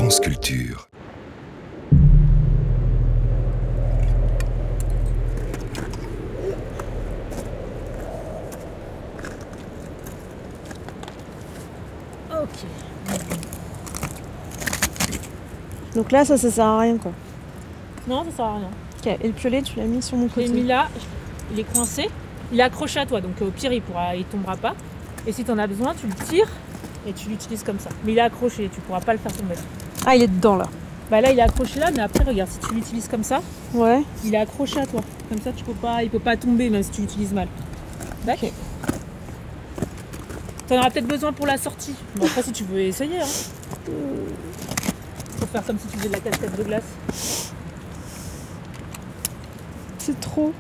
France Culture. Ok. Donc là, ça sert à rien, quoi. Non, ça sert à rien. Ok, et le piolet, tu l'as mis sur mon Je l'ai côté. mis là, il est coincé. Il est accroché à toi, donc au pire, il tombera pas. Et si tu en as besoin, tu le tires et tu l'utilises comme ça. Mais il est accroché, tu pourras pas le faire tomber. Ah, il est dedans, là. Bah là, il est accroché là, mais après, regarde, si tu l'utilises comme ça, Ouais. il est accroché à toi. Comme ça, il peut pas tomber, même si tu l'utilises mal. D'accord. Ok. T'en auras peut-être besoin pour la sortie. Bon, après, si tu veux essayer, hein. Faut faire comme si tu faisais de la cascade de glace. C'est trop.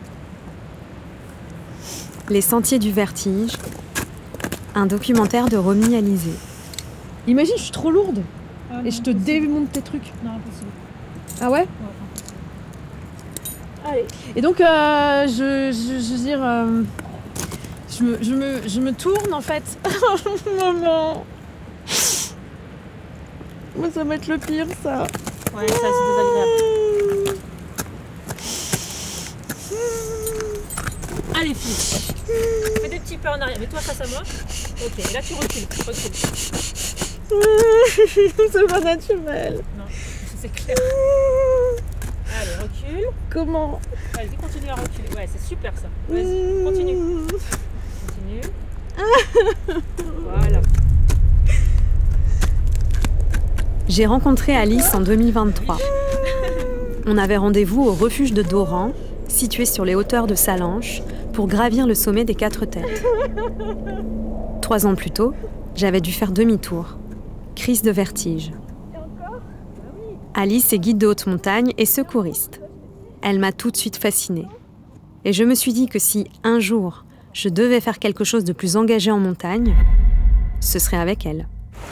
Les sentiers du vertige, un documentaire de Romy Alizé. Imagine, je suis trop lourde. Ah, Et je te démonte tes trucs. Non, impossible. Ah ouais? Allez. Et donc, je veux dire, je me tourne en fait. Maman. Moi, ça va être le pire, ça. Ouais, ça, c'est désagréable. Allez, fille. Fais des petits pas en arrière. Mets-toi face à moi. Ok, et là, tu recules. C'est pas naturel. Non, c'est clair. Allez, recule. Comment? Vas-y, continue à reculer. Ouais, c'est super ça. Vas-y, continue. Voilà. J'ai rencontré Alice en 2023. On avait rendez-vous au refuge de Doran, situé sur les hauteurs de Salanches, pour gravir le sommet des 4 Têtes. 3 ans plus tôt, j'avais dû faire demi-tour. Crise de vertige. Alice est guide de haute montagne et secouriste. Elle m'a tout de suite fascinée. Et je me suis dit que si, un jour, je devais faire quelque chose de plus engagé en montagne, ce serait avec elle.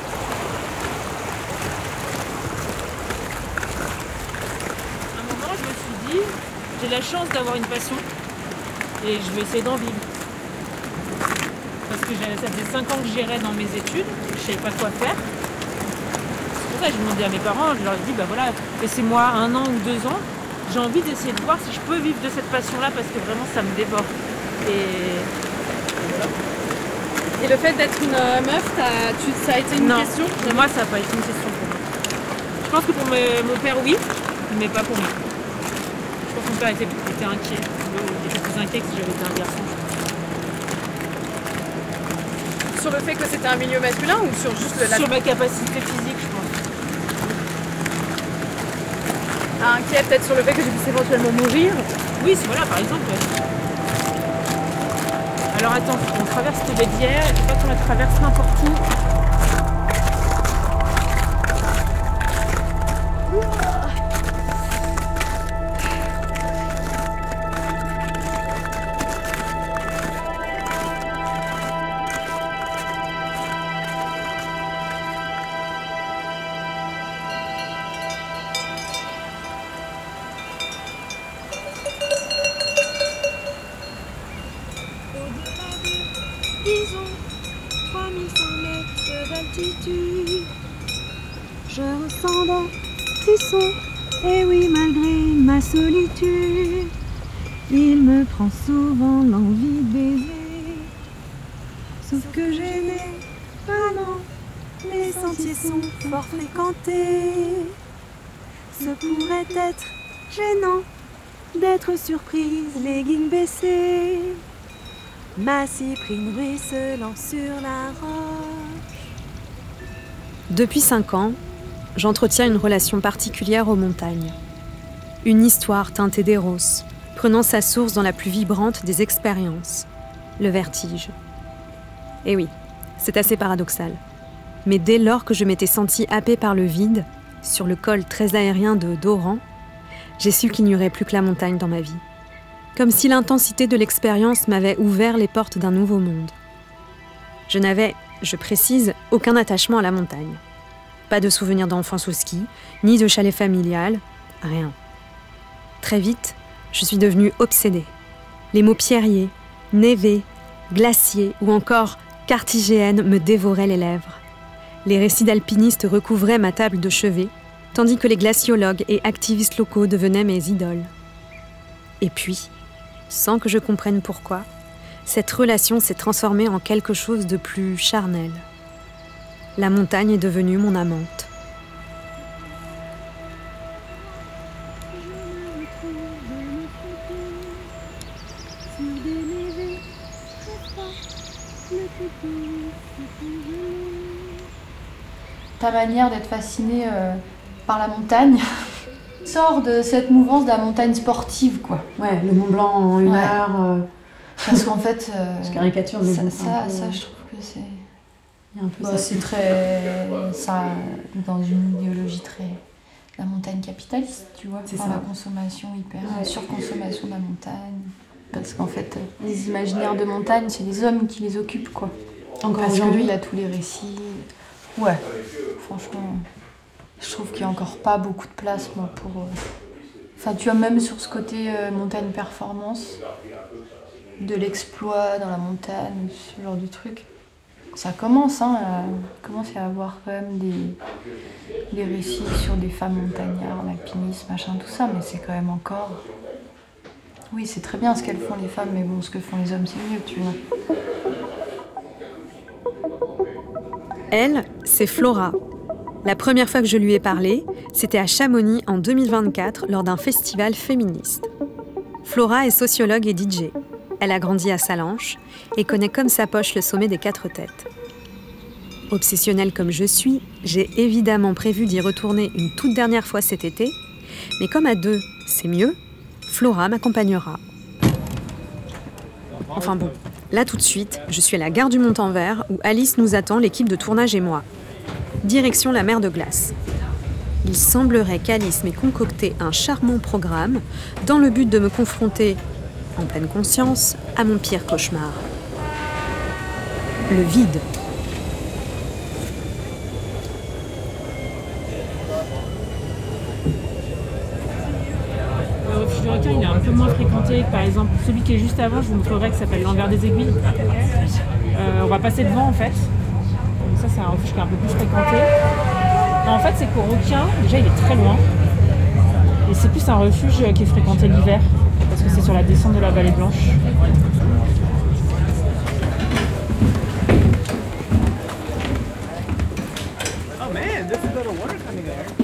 À un moment, je me suis dit, j'ai la chance d'avoir une passion et je vais essayer d'en vivre. Parce que ça faisait 5 ans que j'irais dans mes études, je ne savais pas quoi faire. C'est pour ça que j'ai demandé à mes parents, je leur ai dit, bah voilà, laissez-moi 1 an ou 2 ans, j'ai envie d'essayer de voir si je peux vivre de cette passion-là parce que vraiment ça me dévore. Et voilà. Et le fait d'être une meuf, ça a été une question? Pour moi, ça n'a pas été une question pour moi. Je pense que pour mon père, oui, mais pas pour moi. Je pense que mon père était inquiet. Il était plus inquiet que si j'avais été un garçon. Sur le fait que c'était un milieu masculin ou sur juste Sur ma capacité physique, je pense. Inquiet peut-être sur le fait que je puisse éventuellement mourir? Oui, voilà, par exemple. Alors attends, on traverse les Bédières, il faut pas qu'on la traverse n'importe où. Disons 3100 mètres d'altitude. Je ressens des frissons, et oui, malgré ma solitude, il me prend souvent l'envie de baiser. Sauf que j'ai mes parents, les sentiers sont fort fréquentés. Ce pourrait être gênant d'être surprise, leggings baissés. Ma cyprine ruisselant sur la roche. Depuis 5 ans, j'entretiens une relation particulière aux montagnes. Une histoire teintée d'éros, prenant sa source dans la plus vibrante des expériences, le vertige. Et oui, c'est assez paradoxal. Mais dès lors que je m'étais sentie happée par le vide, sur le col très aérien de Doran, j'ai su qu'il n'y aurait plus que la montagne dans ma vie. Comme si l'intensité de l'expérience m'avait ouvert les portes d'un nouveau monde. Je n'avais, je précise, aucun attachement à la montagne. Pas de souvenirs d'enfance au ski, ni de chalet familial, rien. Très vite, je suis devenue obsédée. Les mots pierrier, névé, glacier ou encore cartigéenne me dévoraient les lèvres. Les récits d'alpinistes recouvraient ma table de chevet tandis que les glaciologues et activistes locaux devenaient mes idoles. Et puis, sans que je comprenne pourquoi, cette relation s'est transformée en quelque chose de plus charnel. La montagne est devenue mon amante. Ta manière d'être fascinée par la montagne sort de cette mouvance de la montagne sportive, quoi. Ouais, le Mont Blanc en une heure. Parce qu'en fait, Je caricature, mais bon, ça, je trouve que c'est... il y a un peu ça. c'est très... Ça, dans une idéologie très... La montagne capitaliste, tu vois. C'est Enfin, ça. la consommation hyper... surconsommation de la montagne. Parce qu'en fait, les imaginaires de montagne, c'est les hommes qui les occupent, quoi. Encore Parce que lui, aujourd'hui. il a tous les récits. Ouais, franchement, je trouve qu'il n'y a encore pas beaucoup de place, moi, pour... Enfin, tu vois, même sur ce côté montagne performance, de l'exploit dans la montagne, ce genre de truc. Ça commence, commence à y avoir quand même des récits sur des femmes montagnards, en alpinisme, machin, tout ça, mais c'est quand même encore... Oui, c'est très bien ce qu'elles font les femmes, mais bon, ce que font les hommes, c'est mieux, tu vois. Elle, c'est Flora. La première fois que je lui ai parlé, c'était à Chamonix en 2024 lors d'un festival féministe. Flora est sociologue et DJ. Elle a grandi à Salanches et connaît comme sa poche le sommet des 4 têtes. Obsessionnelle comme je suis, j'ai évidemment prévu d'y retourner une toute dernière fois cet été, mais comme à 2, c'est mieux, Flora m'accompagnera. Enfin bon, là tout de suite, je suis à la gare du Montanvert où Alice nous attend, l'équipe de tournage et moi. Direction la mer de glace. Il semblerait qu'Alice m'ait concocté un charmant programme dans le but de me confronter, en pleine conscience, à mon pire cauchemar. Le vide. Le refuge du requin, il est un peu moins fréquenté que par exemple celui qui est juste avant, je vous montrerai, qui s'appelle l'Envers des Aiguilles. On va passer devant en fait. Donc ça, c'est un refuge qui est un peu plus fréquenté. En fait, c'est qu'au requin, déjà, il est très loin. Et c'est plus un refuge qui est fréquenté l'hiver, parce que c'est sur la descente de la Vallée Blanche. Oh man, there's a little water coming there.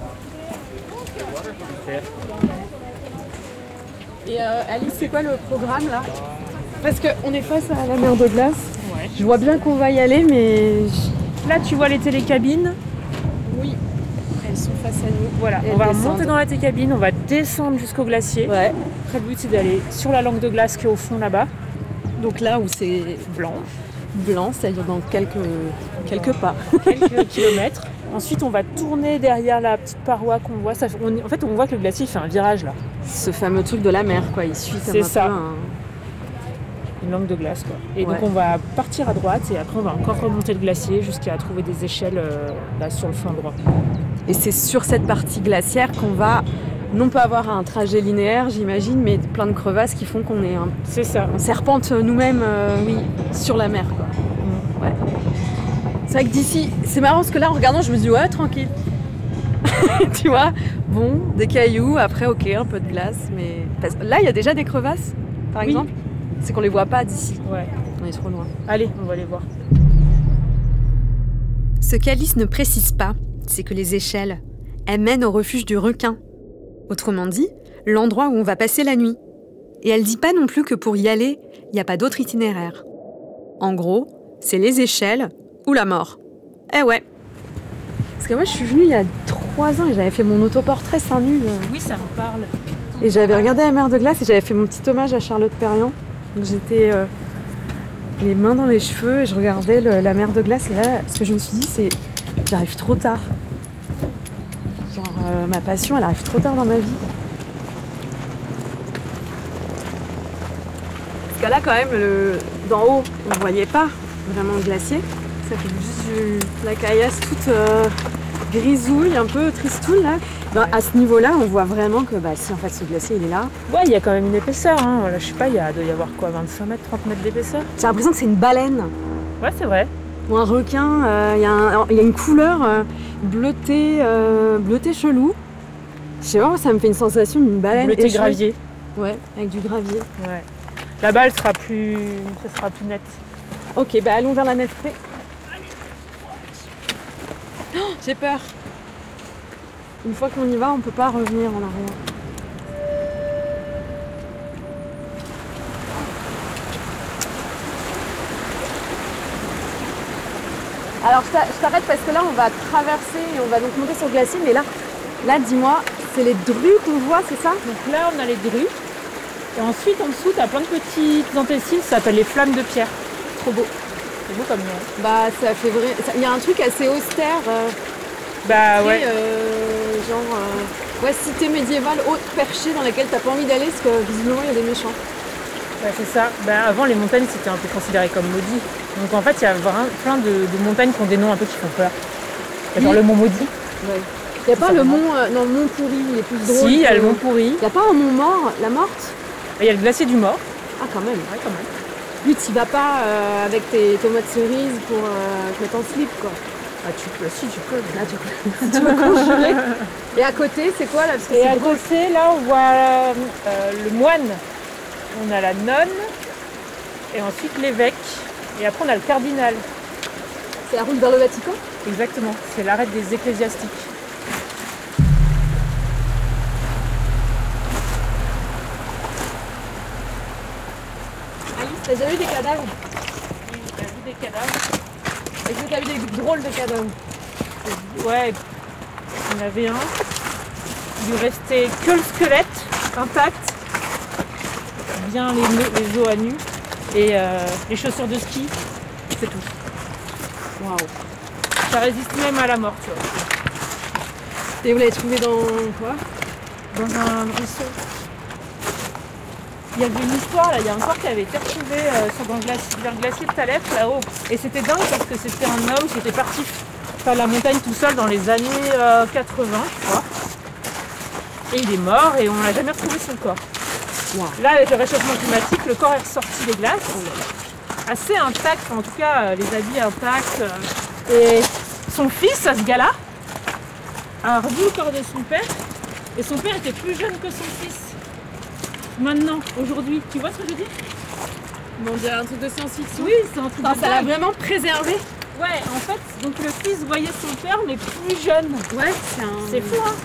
Et Alice, c'est quoi le programme là? Parce qu'on est face à la mer de glace. Ouais. Je vois bien qu'on va y aller, mais Là, tu vois les télécabines. oui, elles sont face à nous. Voilà, Et on va elles descendent. monter dans la télécabine, on va descendre jusqu'au glacier. Ouais. Après, le but, c'est d'aller sur la langue de glace qui est au fond là-bas. Donc là où c'est blanc, c'est-à-dire dans quelques pas. Quelques kilomètres. Ensuite, on va tourner derrière la petite paroi qu'on voit. En fait, on voit que le glacier fait un virage là. Ce fameux truc de la mer, quoi. Il suit comme C'est un ça. peu Une langue de glace, quoi. Et Ouais. donc, on va partir à droite et après, on va encore remonter le glacier jusqu'à trouver des échelles là sur le flanc droit. Et c'est sur cette partie glaciaire qu'on va non pas avoir un trajet linéaire, j'imagine, mais plein de crevasses qui font qu'on est C'est ça. on serpente nous-mêmes sur la mer, quoi. Ouais. C'est vrai que d'ici, c'est marrant parce que là, en regardant, je me dis ouais, tranquille. Tu vois, bon, des cailloux, après, ok, un peu de glace, mais là, il y a déjà des crevasses, par Oui. exemple. C'est qu'on les voit pas d'ici. Ouais. On est trop loin. Allez, on va aller voir. Ce qu'Alice ne précise pas, c'est que les échelles, elles mènent au refuge du requin. Autrement dit, l'endroit où on va passer la nuit. Et elle dit pas non plus que pour y aller, il n'y a pas d'autre itinéraire. En gros, c'est les échelles ou la mort. Eh ouais. Parce que moi, je suis venue il y a 3 ans et j'avais fait mon autoportrait seins nus. Oui, ça me parle. Et j'avais regardé la mer de glace et j'avais fait mon petit hommage à Charlotte Perriand. Donc j'étais les mains dans les cheveux et je regardais la mer de glace. Et là, ce que je me suis dit, c'est j'arrive trop tard. Genre, ma passion, elle arrive trop tard dans ma vie. Parce que là, quand même, d'en haut, on ne voyait pas vraiment le glacier. Ça fait juste la caillasse toute grisouille, un peu tristoune là. Ben, à ce niveau-là, on voit vraiment que si en fait ce glacier il est là. Ouais, il y a quand même une épaisseur. Hein. Là, je sais pas, doit y avoir quoi, 25 mètres, 30 mètres d'épaisseur. J'ai l'impression que c'est une baleine. Ouais, c'est vrai. ou un requin. Il y a une couleur bleutée chelou. Je sais pas, ça me fait une sensation d'une baleine. Bleuté gravier. Ouais, avec du gravier. Ouais. Là-bas, ça sera plus net. Ok, bah allons vers la nef près. Oh, j'ai peur. Une fois qu'on y va, on peut pas revenir en arrière. Alors je t'arrête parce que là on va traverser et on va donc monter sur le glacier, mais là dis-moi, c'est les drues qu'on voit, c'est ça? Donc là, on a les drues. Et ensuite, en dessous, tu as plein de petites antessines, ça s'appelle les flammes de pierre. Trop beau. C'est beau comme nom. Bah ça fait vrai. Il y a un truc assez austère. Bah très, ouais. Ouais, cité médiévale haute perchée dans laquelle t'as pas envie d'aller parce que visiblement il y a des méchants. Ouais, c'est ça. Bah, avant, les montagnes, c'était un peu considéré comme maudit. Donc en fait, il y a vraiment plein de montagnes qui ont des noms un peu qui font peur. Genre le mont maudit. Ouais. Il n'y a pas le mont, non, le mont pourri, il est plus drôle. Si, il y a le mont pourri. Il n'y a pas un mont mort, la morte? Il y a le glacier du mort. Ah quand même. Ouais, quand même. Lui, tu vas pas avec tes tomates cerises pour mettre en slip quoi. Ah, tu peux, si tu peux. Là, tu peux. Tu veux conjurer. Et à côté, c'est quoi là? Parce que Et c'est à drôle. côté, là, on voit le moine. On a la nonne. Et ensuite l'évêque. Et après, on a le cardinal. C'est la route vers le Vatican? Exactement. C'est l'arrêt des ecclésiastiques. Alice, t'as déjà vu des cadavres? Oui, t'as vu des cadavres. Est-ce que t'as vu des drôles de cadavres? Ouais, il y en avait un. Il lui restait que le squelette intact, bien les os à nu et les chaussures de ski, c'est tout. Waouh. Ça résiste même à la mort, tu vois. Et vous l'avez trouvé dans quoi? Dans un ruisseau. Il y avait une histoire là, il y a un corps qui avait été retrouvé vers le glacier de Talef là-haut. Et c'était dingue parce que c'était un homme qui était parti faire la montagne tout seul dans les années 80, je crois. Et il est mort et on n'a jamais retrouvé son corps. Wow. Là, avec le réchauffement climatique, le corps est ressorti des glaces. Assez intact, en tout cas, les habits intacts. Et son fils, à ce gars-là, a revu le corps de son père. Et son père était plus jeune que son fils. Maintenant, aujourd'hui, tu vois ce que je veux dire? On dirait un truc de science-fiction. Oui, c'est un truc Enfin, de ça l'a dingue. vraiment préservé. Ouais, en fait, donc le fils voyait son père, mais plus jeune. Ouais, C'est fou, hein?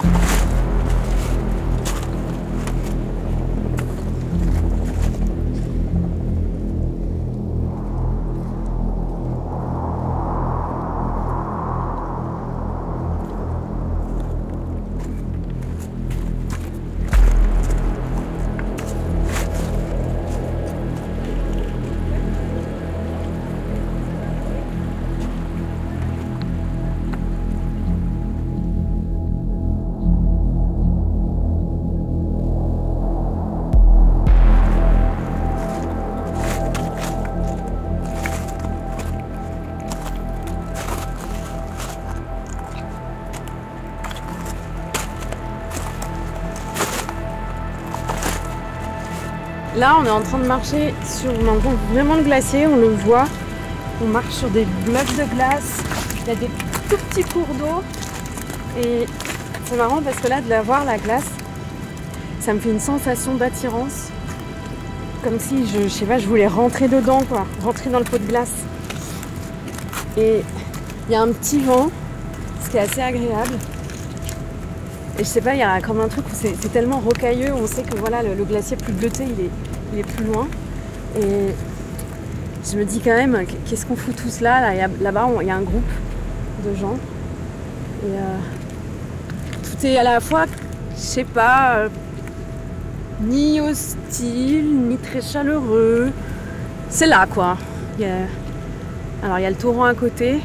Là, on est en train de marcher sur on rencontre vraiment le glacier, on le voit. On marche sur des blocs de glace. Il y a des tout petits cours d'eau. Et c'est marrant parce que là, de la voir, la glace, ça me fait une sensation d'attirance. Comme si, je sais pas, je voulais rentrer dedans, quoi. Rentrer dans le pot de glace. Et il y a un petit vent, ce qui est assez agréable. Et je sais pas, il y a comme un truc où c'est tellement rocailleux, on sait que voilà, le glacier plus bleuté, il est plus loin. Et je me dis quand même, qu'est-ce qu'on fout tous là, là-bas, il y a un groupe de gens. Et tout est à la fois, je sais pas, ni hostile, ni très chaleureux. C'est là, quoi. Alors, il y a le torrent à côté.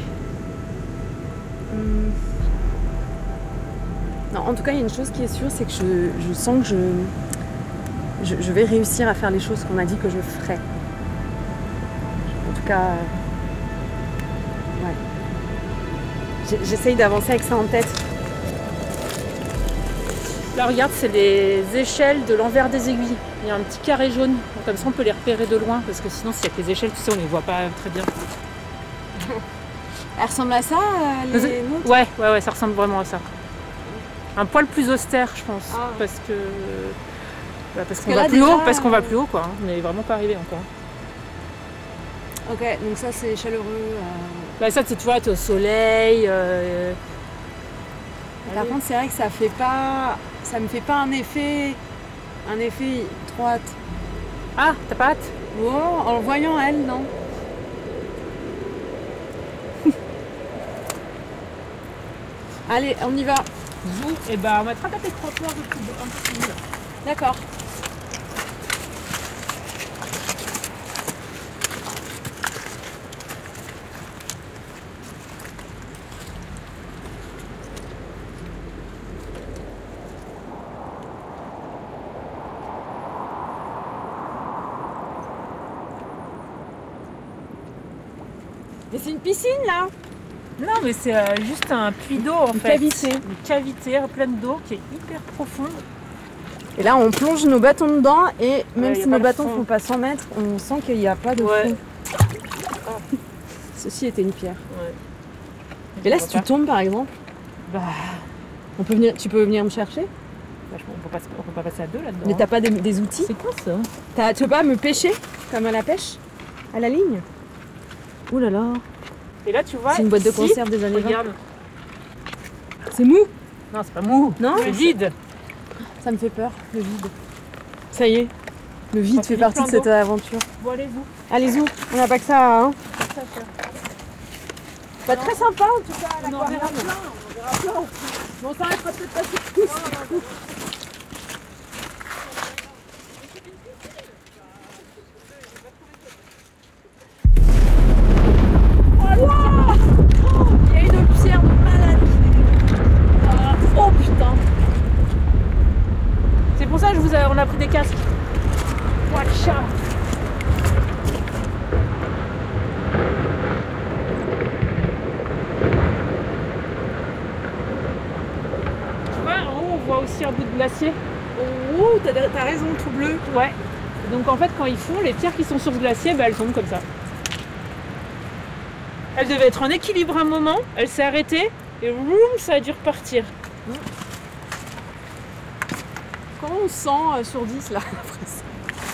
Non, en tout cas, il y a une chose qui est sûre, c'est que je sens que je vais réussir à faire les choses qu'on a dit que je ferais. En tout cas, ouais. J'essaye d'avancer avec ça en tête. Là, regarde, c'est les échelles de l'envers des aiguilles. Il y a un petit carré jaune. Donc, comme ça, on peut les repérer de loin. Parce que sinon, s'il y a que les échelles, tu sais, on les voit pas très bien. Elle ressemble à ça, les nôtres? Ouais, ça ressemble vraiment à ça. Un poil plus austère, je pense, Ah. parce que parce qu'on que va là, plus haut, déjà, parce qu'on va plus haut, quoi. Hein. On n'est vraiment pas arrivé encore. Ok, donc ça c'est chaleureux. Là, ça, tu vois, t'es au soleil. Par contre, c'est vrai que ça me fait pas un effet trop hâte. Ah, t'as pas hâte? Oh, en le voyant elle, non. Allez, on y va. Et bah, on va te rattraper le crampon un peu plus haut, là. D'accord. Mais c'est une piscine là. Non, mais c'est juste un puits d'eau, en fait. Cavité. Une cavité pleine d'eau qui est hyper profonde. Et là, on plonge nos bâtons dedans et même Ouais, y a si pas nos de bâtons fond. font pas 100 mètres, on sent qu'il n'y a pas de Ouais. fond. Ceci était une pierre. Ouais. Et là, si tu tombes par exemple, Bah, tu peux venir me chercher. vachement, on peut pas passer à deux là-dedans. Mais t'as pas des outils. C'est quoi ça? Tu peux pas me pêcher comme à la pêche, à la ligne. Ouh là là, Et là, tu vois. c'est une boîte de ici, conserve des années 20. Regarde. C'est mou. Non, c'est pas mou. Non, C'est vide. ça me fait peur, le vide. Ça y est, le vide Ça fait fait partie plein de cette d'eau. aventure. Bon, allez-vous. Allez-y, on n'a pas que ça, hein. Ça faire. Pas très sympa en tout cas. On en verra plein. Bon, ça arrêtera peut-être pas sur tous. Il y a une pierre de malade. Oh putain. C'est pour ça que on a pris des casques. Watch out. Tu vois, en haut, on voit aussi un bout de glacier. Oh, t'as raison, tout bleu. Ouais. Et donc en fait, quand ils font, les pierres qui sont sur ce glacier, bah, elles tombent comme ça. Elle devait être en équilibre un moment, elle s'est arrêtée et boum, ça a dû repartir. Comment on se sent sur 10 là après ça?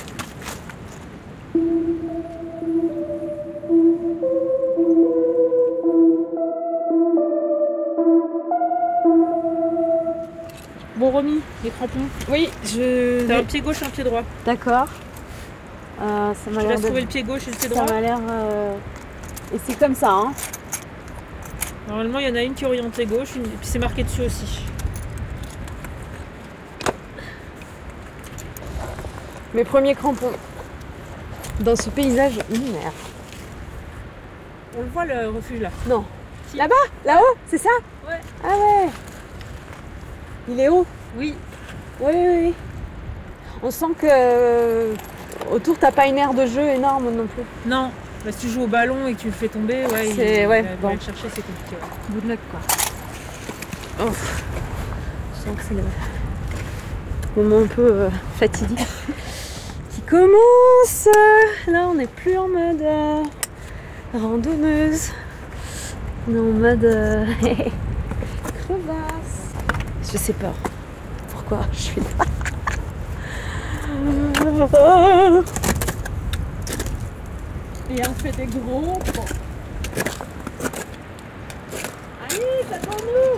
Bon, Romy, les crampons. Oui, T'as un pied gauche et un pied droit. D'accord. Ça m'a Je l'air laisse d'être- trouver le pied gauche et le pied Ça droit. m'a l'air. Et c'est comme ça, hein. Normalement, il y en a une qui est orientée gauche, et puis c'est marqué dessus aussi. Mes premiers crampons. Dans ce paysage lunaire. On le voit le refuge là. Non. Si. Là-bas? Là-haut? C'est ça? Ouais. Ah ouais. Il est haut? Oui. Oui, oui, oui. On sent que autour t'as pas une aire de jeu énorme non plus. Non. Bah, si tu joues au ballon et que tu le fais tomber, ouais, C'est- ouais, aller bon. le chercher, c'est compliqué. Ouais. Good luck quoi. Oh. Je sens que c'est le moment un peu fatidique qui commence. Là on n'est plus en mode randonneuse. On est en mode crevasse. Je sais pas pourquoi je suis là. Et on fait des gros ponts. Allez, attends-nous!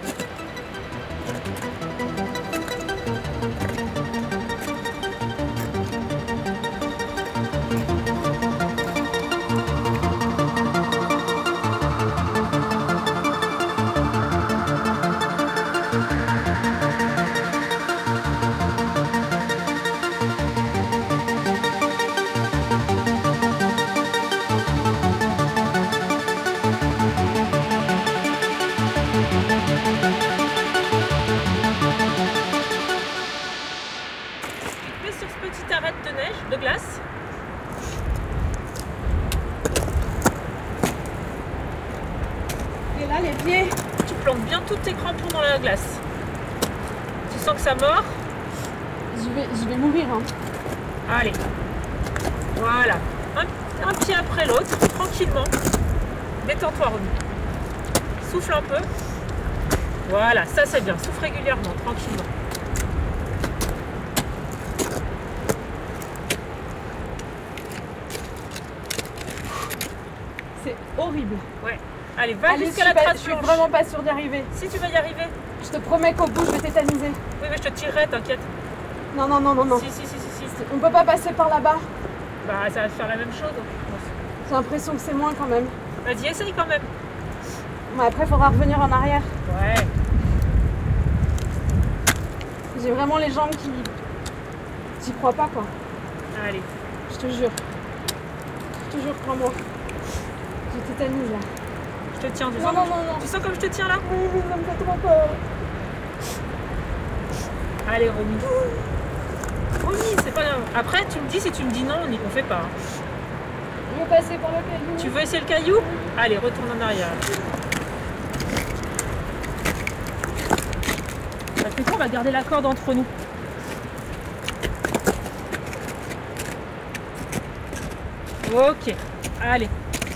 Et sur ce petit arête de neige, de glace, Et là, les pieds. tu plantes bien tous tes crampons dans la glace. Tu sens que ça mord? Je vais mourir. Hein. Allez. Voilà. Un pied après l'autre, tranquillement. Détends-toi, Romy. Souffle un peu. Voilà, ça c'est bien. Souffle régulièrement, tranquillement. C'est horrible. Ouais. Allez, va Allez, jusqu'à la trace je suis blanche. vraiment pas sûre d'y arriver. Si tu vas y arriver. Je te promets qu'au bout, je vais tétaniser. Oui, mais je te tirerai, t'inquiète. Non, non, non, non, non. Si. On peut pas passer par là-bas. Bah, ça va faire la même chose. J'ai l'impression que c'est moins quand même. Vas-y, essaye quand même. Mais après, il faudra revenir en arrière. Ouais. J'ai vraiment les jambes qui... J'y crois pas, quoi. Allez. Je te jure. Je te jure, crois-moi. Je tétanise, là. Je te tiens. Tu Non, sens non, non, non. Tu sens comme je te tiens là? Oui, oui, ça me fait trop peur. Allez, Romy. Romy, c'est pas grave. Après, tu me dis, si tu me dis non, on fait pas. Je veux passer par le caillou. Tu veux essayer le caillou? Allez, retourne en arrière. Bah, c'est quoi, on va garder la corde entre nous. Ok, allez.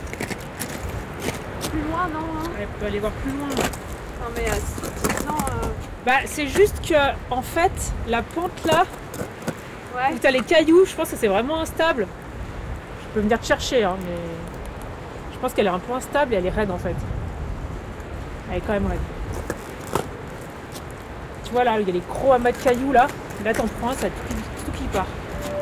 Plus loin, non, hein. Allez, on peut aller voir plus loin. Non, mais sinon... Bah, c'est juste que, en fait, la pente là, Ouais. où t'as les cailloux, je pense que c'est vraiment instable. Je peux venir te chercher, hein, mais je pense qu'elle est un peu instable et elle est raide en fait. Elle est quand même raide. Tu vois là, il y a les gros amas de cailloux là. Et là, t'en prends un, ça tout qui part.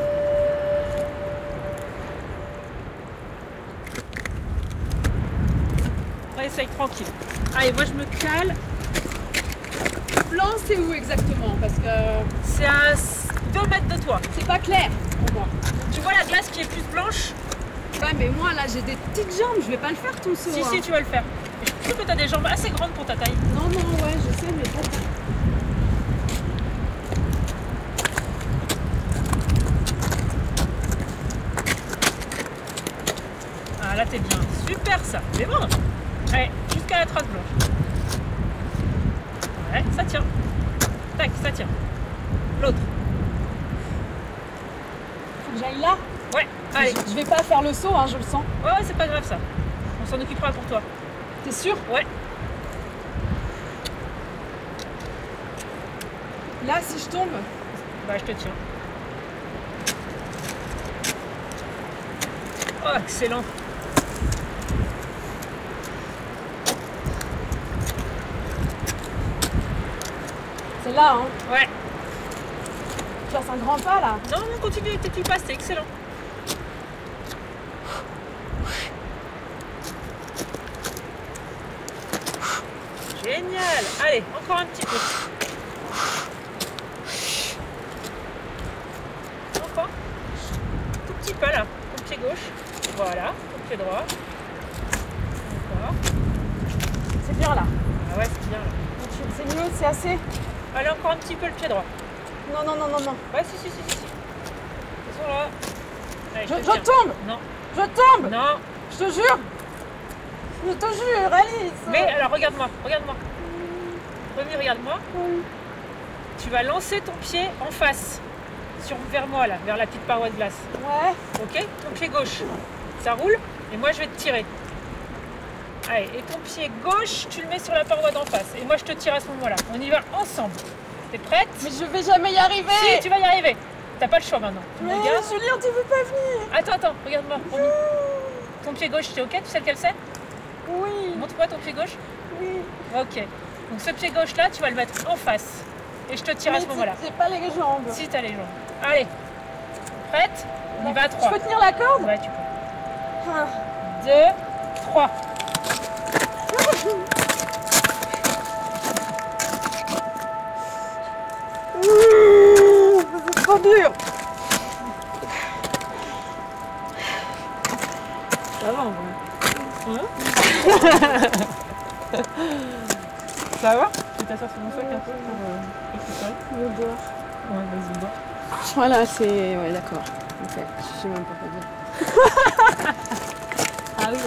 On essaye tranquille. Allez, moi je me cale. Plan, c'est où exactement? Parce que C'est à 2 mètres de toi. c'est pas clair pour moi. Tu vois la glace qui est plus blanche? Ouais, mais moi, là, j'ai des petites jambes. Je vais pas le faire, ton saut. Si, hein. si, tu vas le faire. Je trouve que tu as des jambes assez grandes pour ta taille. Non, non, ouais, je sais, mais pas... Ah, là, t'es bien. Super, ça. C'est bon. Allez, jusqu'à la trace blanche. Ouais, ça tient. Tac, ça tient. L'autre. Faut que j'aille là. Ouais, allez. Je vais pas faire le saut, hein, je le sens. Ouais, c'est pas grave, ça. On s'en occupera pour toi. T'es sûr? Ouais. Là, si je tombe... Bah, je te tiens. Oh, excellent. C'est là, hein. Ouais. Tu fasses un grand pas, là. Non, non, continue avec tes petits pas, c'est excellent. Génial. Allez, encore un petit peu. Encore. Tout petit pas là. Ton pied gauche. Voilà. Ton pied droit. Encore. C'est bien, là. Ah ouais, c'est bien là. C'est mieux, c'est assez. Allez, encore un petit peu le pied droit. Non, non, non, non, non. Ouais, si. Attention là. Allez, Je te tiens. tombe. Non. Je tombe. Non. Je te jure. Je te jure, Alice. Mais alors, regarde-moi. Remis, regarde-moi. Tu vas lancer ton pied en face. Vers moi là, vers la petite paroi de glace. Ouais. Ok? Ton pied gauche. Ça roule. Et moi, je vais te tirer. Allez, et ton pied gauche, tu le mets sur la paroi d'en face. Et moi, je te tire à ce moment-là. On y va ensemble. T'es prête? Mais je vais jamais y arriver. Si, tu vas y arriver. T'as pas le choix maintenant. Mais Regarde. Julien, tu veux pas venir? Attends, regarde-moi. Ton pied gauche, c'est ok? Tu sais lequel c'est? Oui. Montre-moi ton pied gauche. Oui. Ok. Donc ce pied gauche là, tu vas le mettre en face. Et je te tire à ce moment-là. J'ai pas les jambes. Si t'as les jambes. Allez. Prête? On y va à 3. Je peux tenir la corde? Ouais, tu peux. Ah. 2, 3. C'est trop dur. Ça va en vrai. Ça va? Tu t'asseoir sur mon sac un peu pour récupérer? Je boire. Ouais, vas-y, bois. Voilà, c'est... Ouais, d'accord. Ok, je sais même pas quoi dire. Ah oui.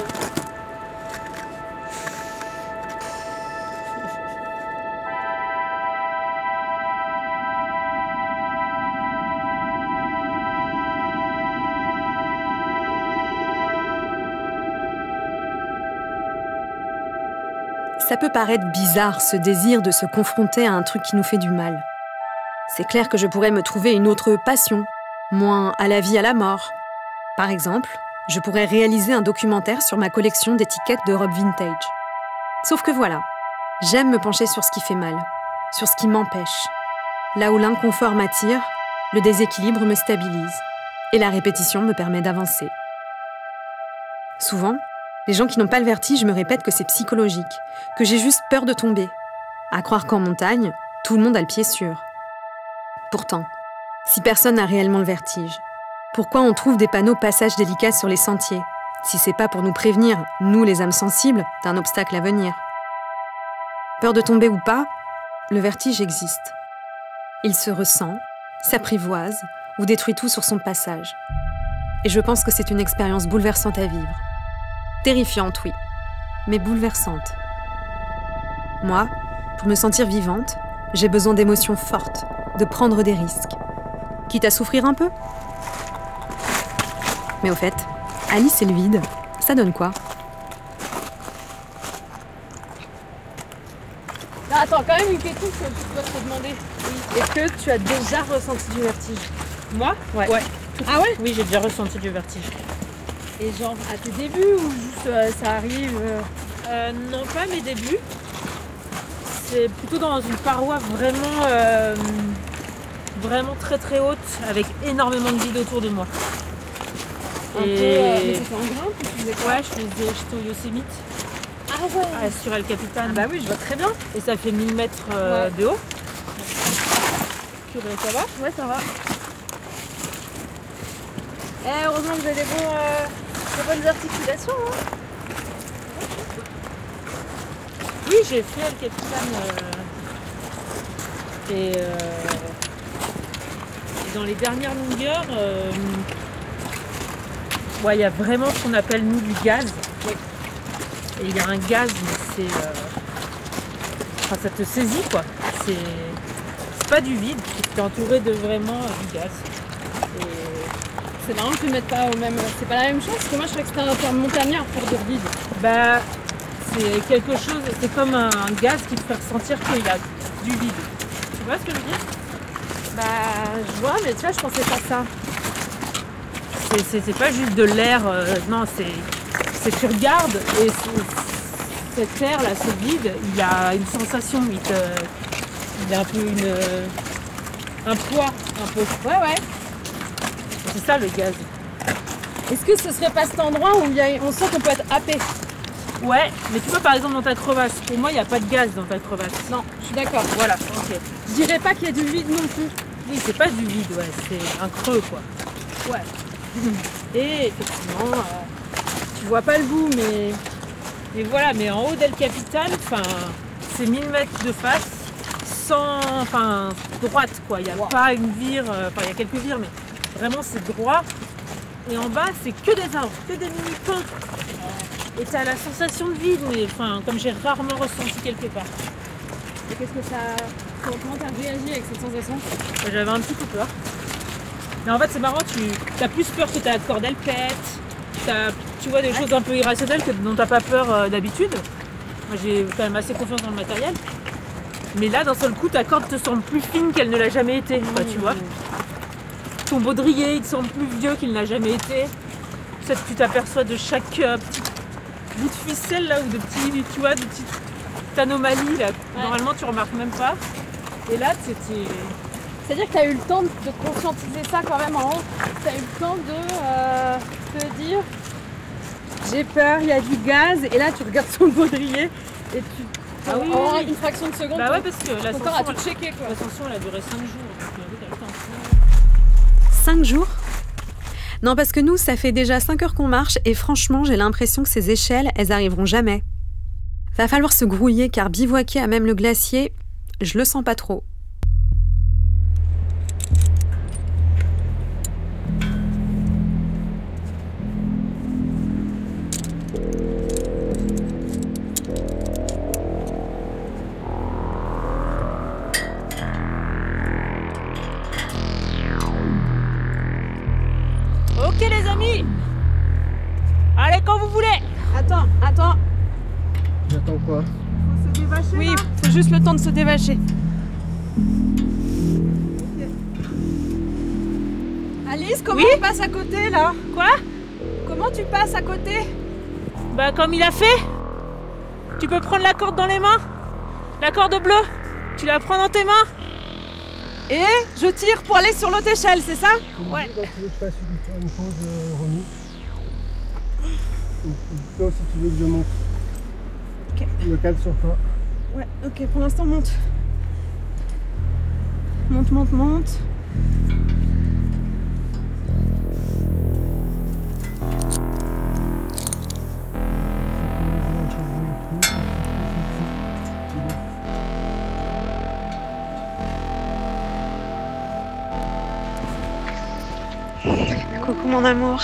Ça peut paraître bizarre, ce désir de se confronter à un truc qui nous fait du mal. C'est clair que je pourrais me trouver une autre passion, moins à la vie, à la mort. Par exemple, je pourrais réaliser un documentaire sur ma collection d'étiquettes de robe vintage. Sauf que voilà, j'aime me pencher sur ce qui fait mal, sur ce qui m'empêche. Là où l'inconfort m'attire, le déséquilibre me stabilise et la répétition me permet d'avancer. Souvent, les gens qui n'ont pas le vertige me répètent que c'est psychologique, que j'ai juste peur de tomber. À croire qu'en montagne, tout le monde a le pied sûr. Pourtant, si personne n'a réellement le vertige, pourquoi on trouve des panneaux passages délicats sur les sentiers, si c'est pas pour nous prévenir, nous les âmes sensibles, d'un obstacle à venir? Peur de tomber ou pas, le vertige existe. Il se ressent, s'apprivoise ou détruit tout sur son passage. Et je pense que c'est une expérience bouleversante à vivre. Terrifiante, oui, mais bouleversante. Moi, pour me sentir vivante, j'ai besoin d'émotions fortes, de prendre des risques. Quitte à souffrir un peu. Mais au fait, Alice et le vide, ça donne quoi? Non, attends, quand même une question que tu dois te demander. Est-ce que tu as déjà ressenti du vertige? Moi? Ouais. Ah ouais? Oui, j'ai déjà ressenti du vertige. Et genre à tes débuts ou juste ça arrive Non, pas à mes débuts. C'est plutôt dans une paroi vraiment très très haute, avec énormément de vide autour de moi. Mais c'était en grimpe ou tu faisais quoi? Ouais, j'étais au Yosemite. Ah ouais. Sur El Capitan. Ah bah oui, je vois très bien. Et ça fait 1000 mètres de haut. Ça va? Ouais, ça va. Heureusement que vous avez des bonnes articulations. Hein. Oui, j'ai fait El Capitan. Et dans les dernières longueurs, il y a vraiment ce qu'on appelle nous du gaz. Oui. Et il y a un gaz, mais c'est. Ça te saisit quoi. C'est pas du vide, c'est entouré de vraiment du gaz. Et c'est marrant que tu ne mettes pas au même. C'est pas la même chose, parce que moi je croyais que c'était un terme montagnard pour dire vide. Bah, c'est quelque chose, c'est comme un gaz qui te fait ressentir qu'il y a du vide. Tu vois ce que je veux dire? Bah, je vois, mais tu vois, je pensais pas ça. C'est pas juste de l'air, non, c'est tu regardes et cet air là, ce vide, il a une sensation, il a un peu un poids, un peu. Ouais. C'est ça le gaz. Est-ce que ce serait pas cet endroit où on sent qu'on peut être happé? Ouais, mais tu vois par exemple dans ta crevasse, pour moi il n'y a pas de gaz dans ta crevasse. Non, je suis d'accord. Voilà, ok. Je dirais pas qu'il y a du vide non plus. Oui, c'est pas du vide, ouais, c'est un creux quoi. Ouais. Et effectivement, tu vois pas le bout, mais. Et voilà, mais en haut d'El Capitan, c'est 1000 mètres de face, droite quoi. Il n'y a pas une vire, il y a quelques vires, mais vraiment c'est droit. Et en bas, c'est que des arbres, que des mini-pins. Et t'as la sensation de vide, mais comme j'ai rarement ressenti quelque part. Et qu'est-ce que ça. Comment t'as réagi avec cette sensation? J'avais un petit peu peur. Mais en fait, c'est marrant, t'as plus peur que ta corde elle pète. Tu vois des choses un peu irrationnelles dont t'as pas peur d'habitude. Moi, j'ai quand même assez confiance dans le matériel. Mais là, d'un seul coup, ta corde te semble plus fine qu'elle ne l'a jamais été. Tu vois. Ton baudrier, il te semble plus vieux qu'il n'a jamais été. Peut-être que tu t'aperçois de chaque petit bout de ficelle là, ou de petites anomalies là. Normalement, tu remarques même pas. Et là, c'était... C'est-à-dire que tu as eu le temps de conscientiser ça quand même en haut. Tu as eu le temps de te dire j'ai peur, il y a du gaz, et là tu regardes ton baudrier et tu en une fraction de seconde. Bah ouais, parce que l'ascension a tout checké quoi. L'ascension elle a duré 5 jours. 5 jours? Non, parce que nous, ça fait déjà 5 heures qu'on marche et franchement, j'ai l'impression que ces échelles, elles arriveront jamais. Va falloir se grouiller car bivouaquer à même le glacier, je le sens pas trop. Ok les amis, allez quand vous voulez. Attends. J'attends quoi? Faut juste le temps de se dévacher. Alice, comment tu passes à côté là? Quoi? Comment tu passes à côté? Bah comme il a fait. Tu peux prendre la corde dans les mains. La corde bleue. Tu la prends dans tes mains. Et je tire pour aller sur l'autre échelle, c'est ça? Ouais. Donc, tu veux que je fasse une pause remise. Ou toi, si tu veux que je monte. Ok. Le cadre sur toi. Ouais, ok, pour l'instant monte. Monte, monte, monte. Coucou mon amour.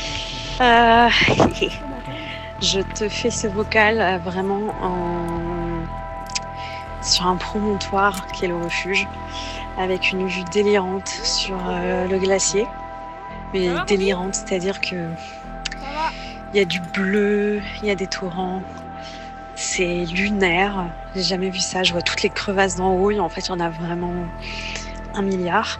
Je te fais ce vocal vraiment sur un promontoire qui est le refuge, avec une vue délirante sur le glacier. Mais délirante, c'est-à-dire que il y a du bleu, il y a des torrents. C'est lunaire. J'ai jamais vu ça. Je vois toutes les crevasses d'en haut. Et en fait, il y en a vraiment 1 milliard.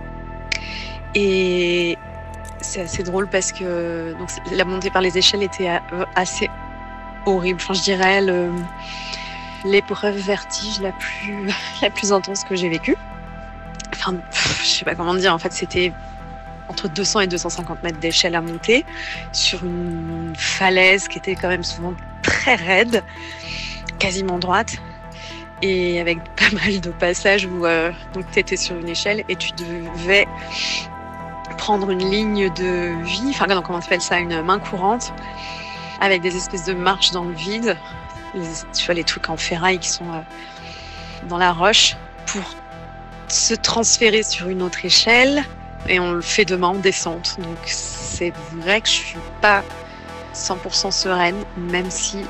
Et c'est assez drôle parce que donc, la montée par les échelles était assez horrible. Enfin, je dirais l'épreuve vertige la plus intense que j'ai vécue. Enfin, je sais pas comment dire. En fait, c'était entre 200 et 250 mètres d'échelle à monter sur une falaise qui était quand même souvent très raide, quasiment droite, et avec pas mal de passages où tu étais sur une échelle et tu devais prendre une ligne de vie, enfin comment on appelle ça, une main courante, avec des espèces de marches dans le vide, tu vois les trucs en ferraille qui sont dans la roche, pour se transférer sur une autre échelle, et on le fait demain en descente. Donc c'est vrai que je suis pas 100% sereine, même si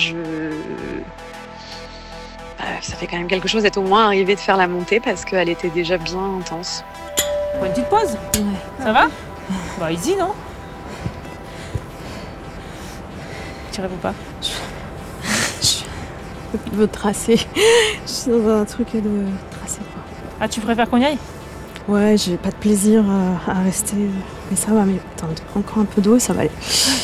ça fait quand même quelque chose d'être au moins arrivée de faire la montée, parce qu'elle était déjà bien intense. Pour une petite pause? Ouais. Ça va? Bah easy, non? Tu rêves ou pas? Je veux tracer. Je suis dans un truc de tracer quoi. Ah, tu préfères qu'on y aille? Ouais, j'ai pas de plaisir à rester. Mais ça va, mais attends, encore un peu d'eau et ça va aller.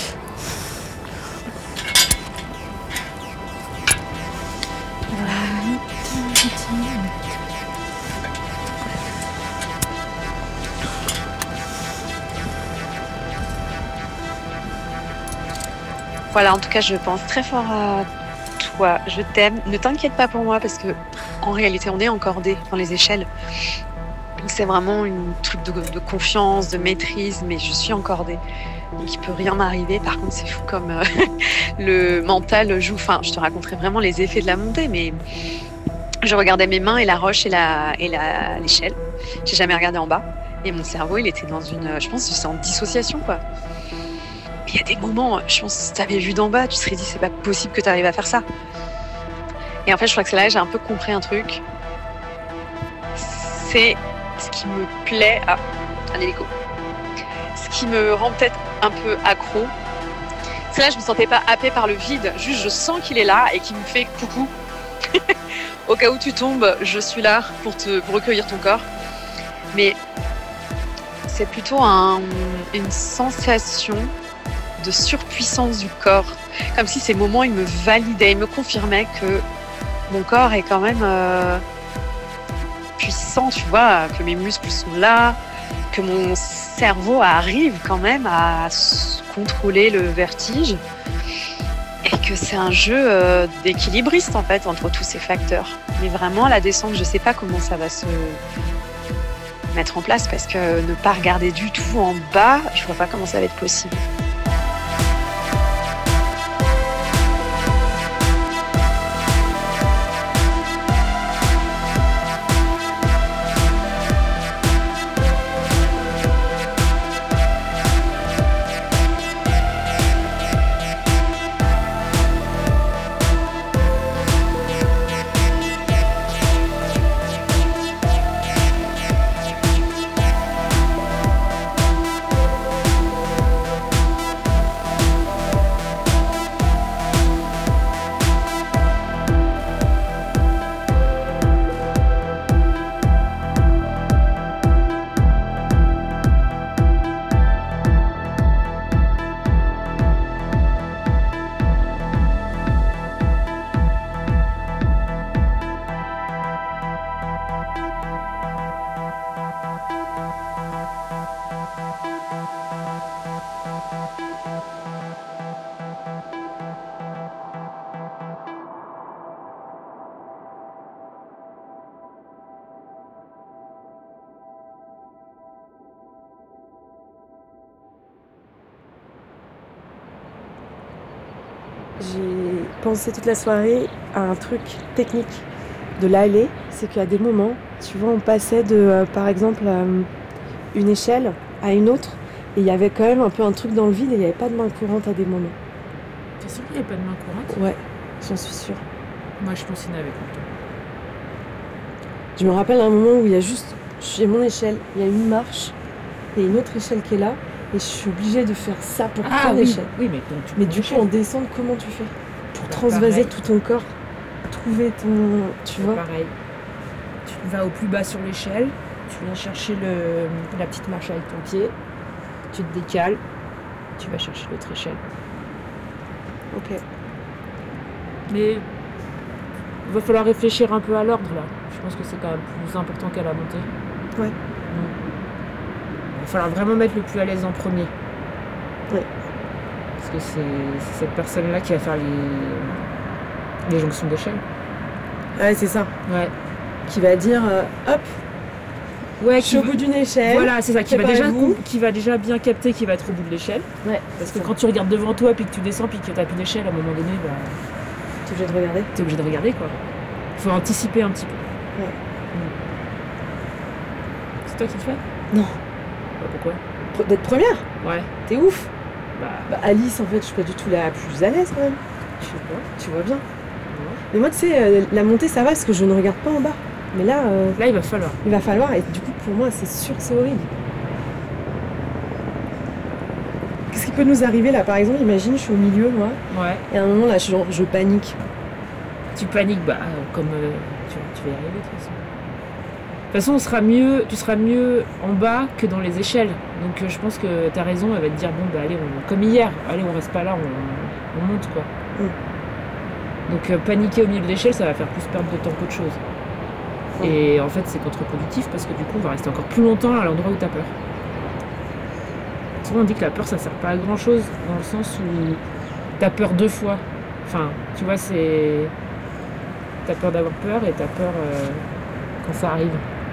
Voilà, en tout cas, je pense très fort à toi. Je t'aime. Ne t'inquiète pas pour moi, parce que en réalité, on est encordé dans les échelles. C'est vraiment un truc de confiance, de maîtrise, mais je suis encordée. Donc il peut rien m'arriver. Par contre, c'est fou comme le mental joue. Enfin, je te raconterai vraiment les effets de la montée, mais je regardais mes mains et la roche et l'échelle. J'ai jamais regardé en bas. Et mon cerveau, il était dans une... Je pense que c'est en dissociation, quoi. Il y a des moments, je pense que si tu avais vu d'en bas, tu te serais dit c'est pas possible que tu arrives à faire ça. Et en fait, je crois que c'est là que j'ai un peu compris un truc. C'est ce qui me plaît. Ah, un hélico. Ce qui me rend peut-être un peu accro. C'est là que je me sentais pas happée par le vide. Juste, je sens qu'il est là et qu'il me fait coucou. Au cas où tu tombes, je suis là pour recueillir ton corps. Mais c'est plutôt une sensation de surpuissance du corps, comme si ces moments ils me validaient, ils me confirmaient que mon corps est quand même puissant, tu vois, que mes muscles sont là, que mon cerveau arrive quand même à contrôler le vertige, et que c'est un jeu d'équilibriste en fait entre tous ces facteurs. Mais vraiment la descente, je sais pas comment ça va se mettre en place, parce que ne pas regarder du tout en bas, je vois pas comment ça va être possible. j'ai pensé toute la soirée à un truc technique de l'aller. C'est qu'à des moments, tu vois, on passait de, par exemple, une échelle à une autre. Et il y avait quand même un peu un truc dans le vide et il n'y avait pas de main courante à des moments. T'es sûr qu'il n'y avait pas de main courante? Ouais, j'en suis sûre. Moi, je pense qu'il y en avait longtemps. Je me rappelle un moment où il y a juste, chez mon échelle, il y a une marche et une autre échelle qui est là. Et je suis obligée de faire ça pour prendre l'échelle. Oui, mais donc, Mais du coup, en descendre, comment tu fais? Pour transvaser tout ton corps, trouver ton... Tu vois? Pareil. Tu vas au plus bas sur l'échelle, tu viens chercher la petite marche avec ton pied, tu te décales, tu vas chercher l'autre échelle. Ok. Mais il va falloir réfléchir un peu à l'ordre là. Je pense que c'est quand même plus important qu'à la montée. Ouais. Il va falloir vraiment mettre le plus à l'aise en premier. Ouais. Parce que c'est cette personne-là qui va faire les jonctions d'échelle. Ouais, c'est ça. Ouais. Qui va dire, hop, Ouais, je suis au bout d'une échelle. Voilà, c'est ça, qui va préparez-vous. déjà bien capter qu'il va être au bout de l'échelle. Ouais. Parce que quand tu regardes devant toi, puis que tu descends, puis que tu n'as plus d'échelle, à un moment donné, bah, T'es obligé de regarder. t'es obligé de regarder, quoi. Faut anticiper un petit peu. Ouais. C'est toi qui le fais? Non. Bah, pourquoi? D'être première? Ouais. T'es ouf. Bah, Alice, en fait, je suis pas du tout la plus à l'aise quand même. je sais pas. Tu vois bien. Mais moi, tu sais, la montée, ça va parce que je ne regarde pas en bas. Mais là, Là, il va falloir. il va falloir. Et du coup, pour moi, c'est sûr que c'est horrible. Qu'est-ce qui peut nous arriver là? Par exemple, imagine, je suis au milieu, moi. Ouais. Et à un moment, là, je panique. Tu paniques, bah, comme tu vas y arriver, de toute façon. De toute façon, tu seras mieux en bas que dans les échelles. Donc, je pense que t'as raison, elle va te dire, bon, bah, allez, comme hier, allez, on reste pas là, on monte, quoi. Donc, paniquer au milieu de l'échelle, ça va faire plus perdre de temps qu'autre chose. Et en fait, c'est contre-productif parce que du coup, on va rester encore plus longtemps à l'endroit où t'as peur. Souvent, on dit que la peur, ça sert pas à grand-chose, dans le sens où t'as peur 2 fois. Enfin, tu vois, t'as peur d'avoir peur et t'as peur quand ça arrive.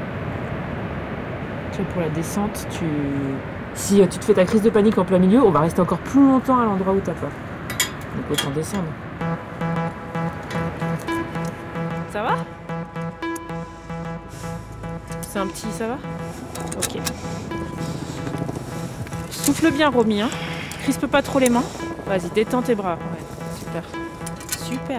Tu vois, pour la descente, si tu te fais ta crise de panique en plein milieu, on va rester encore plus longtemps à l'endroit où t'as peur. Donc autant descendre. Ça va? C'est un petit, ça va? Ok. Souffle bien, Romy, hein. Crispe pas trop les mains. Vas-y, détends tes bras. Ouais, super. Super.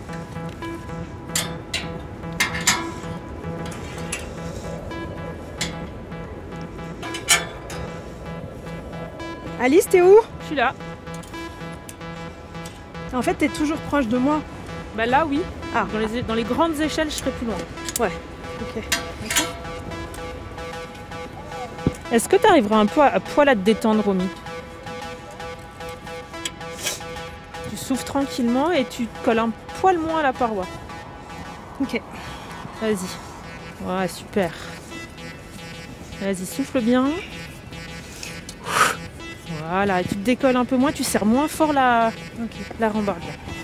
Alice, t'es où? Je suis là. En fait, t'es toujours proche de moi. Bah là, oui. Ah. Dans les grandes échelles, je serai plus loin. Ouais. Ok. Est-ce que tu arriveras un peu à poil à te détendre, Romy? Tu souffles tranquillement et tu te colles un poil moins à la paroi. Ok. Vas-y. Ouais, super. Vas-y, souffle bien. Voilà, et tu te décolles un peu moins, tu serres moins fort la rambarde.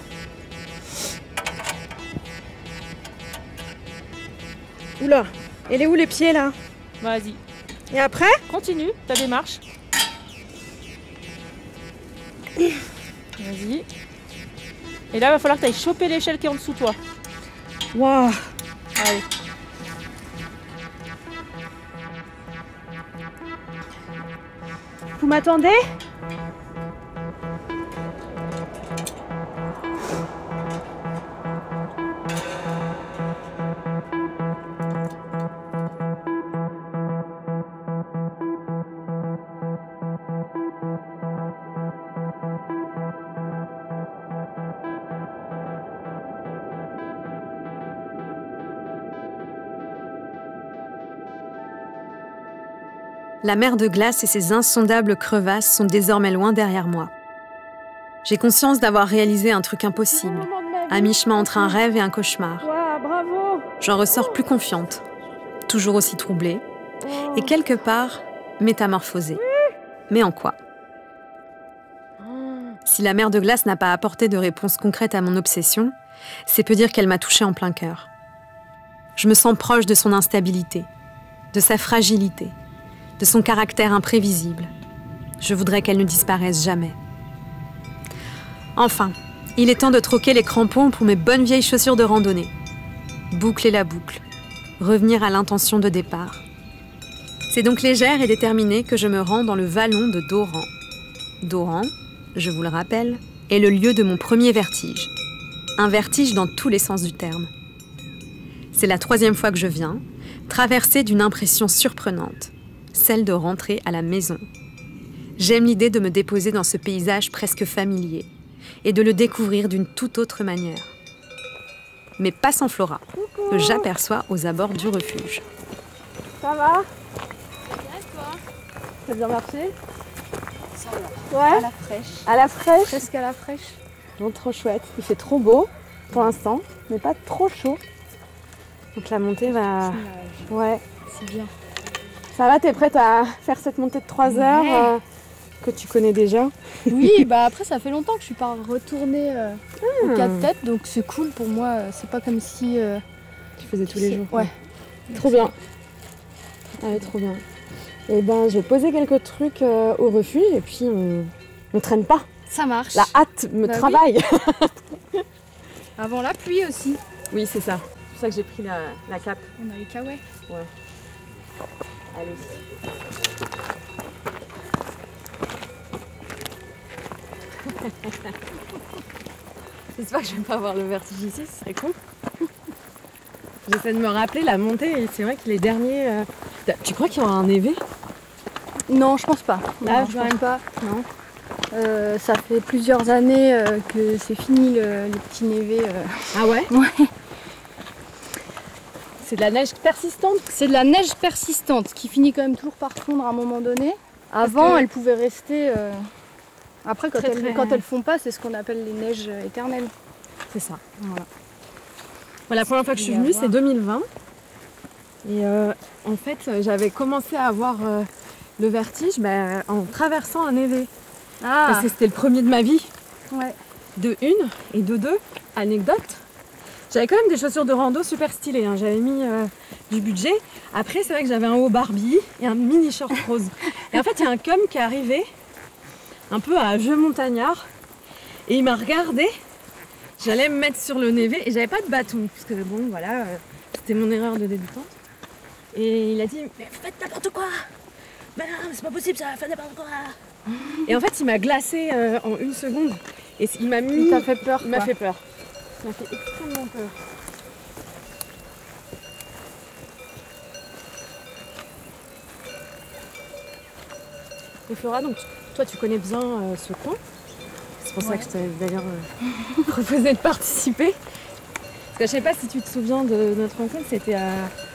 Oula, elle est où les pieds là? Vas-y. Et après? Continue ta démarche. Vas-y. Et là, il va falloir que tu ailles choper l'échelle qui est en dessous de toi. Waouh. Allez. Vous m'attendez? La mer de glace et ses insondables crevasses sont désormais loin derrière moi. J'ai conscience d'avoir réalisé un truc impossible, à mi-chemin entre un rêve et un cauchemar. Waouh, bravo. J'en ressors plus confiante, toujours aussi troublée, et quelque part métamorphosée. Mais en quoi? Si la mer de glace n'a pas apporté de réponse concrète à mon obsession, c'est peu dire qu'elle m'a touchée en plein cœur. Je me sens proche de son instabilité, de sa fragilité, de son caractère imprévisible. Je voudrais qu'elle ne disparaisse jamais. Enfin, Il est temps de troquer les crampons pour mes bonnes vieilles chaussures de randonnée. Boucler la boucle. Revenir à l'intention de départ. C'est donc légère et déterminée que je me rends dans le vallon de Doran. Doran, je vous le rappelle, est le lieu de mon premier vertige. Un vertige dans tous les sens du terme. C'est la 3e fois que je viens, traversée d'une impression surprenante, celle de rentrer à la maison. J'aime l'idée de me déposer dans ce paysage presque familier et de le découvrir d'une toute autre manière. Mais pas sans Flora, que j'aperçois aux abords du refuge. Ça va? Ça a bien marché? Ça va. Ouais? À la fraîche. À la fraîche? Presque à la fraîche. Donc trop chouette. Il fait trop beau pour l'instant, mais pas trop chaud. Donc la montée va... Ouais. C'est bien. Ça va, t'es prête à faire cette montée de 3 heures que tu connais déjà? Oui, bah après ça fait longtemps que je suis pas retournée au 4 têtes, donc c'est cool pour moi. C'est pas comme si... Tu faisais tous les jours. Ouais. Trop bien. Ouais, trop bien. Et ben, je vais poser quelques trucs au refuge et puis on traîne pas. Ça marche. La hâte me Bah travaille. Oui. Avant la pluie aussi. Oui, c'est ça. C'est pour ça que j'ai pris la cape. On a les kawaii. Ouais. Allez. J'espère que je vais pas avoir le vertige ici, ce serait con. J'essaie de me rappeler la montée et c'est vrai que les derniers... Tu crois qu'il y aura un névé? Non, je pense pas. Ah, Non, je pense pas. Non. Ça fait plusieurs années que c'est fini les petits névés. Ah ouais? Ouais. C'est de la neige persistante? C'est de la neige persistante qui finit quand même toujours par fondre à un moment donné. Avant, elle pouvait rester... Après, quand elles font pas, c'est ce qu'on appelle les neiges éternelles. C'est ça. Voilà. La première fois que je suis venue, c'est 2020. Et en fait, j'avais commencé à avoir le vertige en traversant un névé. Ah. Parce que c'était le premier de ma vie. Ouais. De une et de deux, anecdote. J'avais quand même des chaussures de rando super stylées. Hein. J'avais mis du budget. Après, c'est vrai que j'avais un haut Barbie et un mini short rose. Et en fait, il y a un cum qui est arrivé, un peu à vieux montagnard. Et il m'a regardé. J'allais me mettre sur le névé et j'avais pas de bâton. Parce que bon, voilà, c'était mon erreur de débutante. Et il a dit, mais faites n'importe quoi! Mais non, c'est pas possible, ça, faites n'importe quoi! Et en fait, il m'a glacé en 1 seconde. Et il m'a mis. Il t'a fait peur. Il m'a fait peur. Il m'a fait extrêmement peur. Et Flora, donc toi, tu connais bien ce coin. C'est pour ça que je t'avais d'ailleurs proposé de participer. Parce que je sais pas si tu te souviens de notre rencontre, c'était à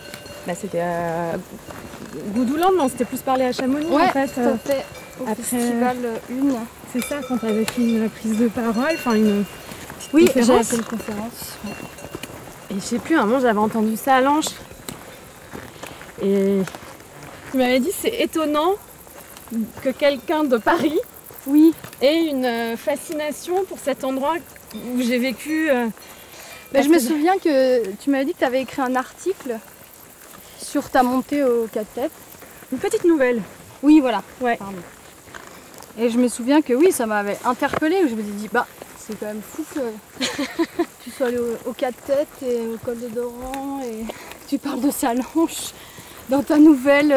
Goudouland, non, c'était plus parlé à Chamonix Ouais, en fait. tout à fait. Au après, festival 1. C'est ça, quand tu avais fait une prise de parole, enfin une Oui, conférence. j'avais fait une conférence. Ouais. Et je sais plus, à un moment j'avais entendu ça à Lanche. Et tu m'avais dit c'est étonnant que quelqu'un de Paris ait une fascination pour cet endroit où j'ai vécu. Je me souviens que tu m'avais dit que tu avais écrit un article sur ta montée au 4 têtes. Une petite nouvelle. Oui, voilà. Ouais. Pardon. Et je me souviens que oui, ça m'avait interpellée. Je me suis dit, c'est quand même fou que tu sois allé au 4 têtes et au col de Doran et que tu parles de Salanches dans ta nouvelle.